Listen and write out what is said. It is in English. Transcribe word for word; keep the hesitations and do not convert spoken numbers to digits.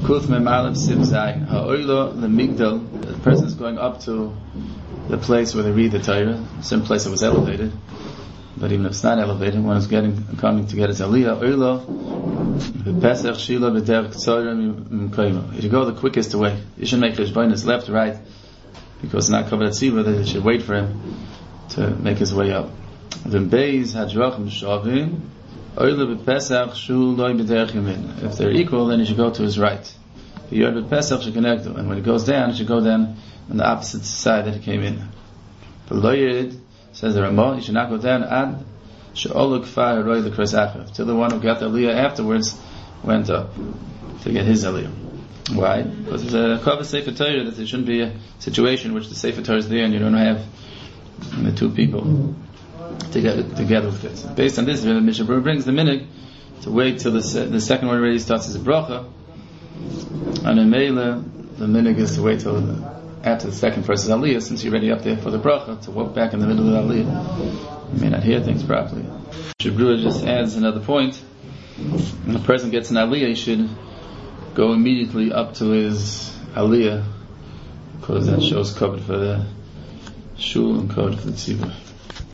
Kuf Mem Aleph Sim Zayin. Ha'oilo Lemigdal. The person is going up to the place where they read the Torah, some place that was elevated. But even if it's not elevated, one is getting coming to get his aliyah. Oilo Pesach Shila B'derech Tzorah M'Koymo. You should go the quickest way. You shouldn't make cheshbonos left, right, because it's not covered at tzibur. That you should wait for him to make his way up. Then Beis Hadrachim Shavim. Oilo B'Pesach Shul Loi B'derech Yamin. If they're equal, then you should go to his right. Yod B'Pesach should connect them, and when it goes down, it should go down on the opposite side that it came in. But Lo Yid, says the Ramah, you should not go down ad she'olu kfar roy the kras achav, till the one who got the aliyah afterwards went up to get his aliyah. Why? Because there's a kavod sefer Torah that there shouldn't be a situation in which the sefer Torah is there and you don't have the two people together together with it. Based on this, the Mishnah brings the minhag to wait till the se- the second one already starts as a bracha, and in Meila the minhag is to wait till the after the second person's aliyah, since you're already up there for the bracha, to walk back in the middle of the aliyah. You may not hear things properly. Shabruah just adds another point. When a person gets an aliyah, he should go immediately up to his aliyah, because that shows covered for the shul and covered for the tzibur.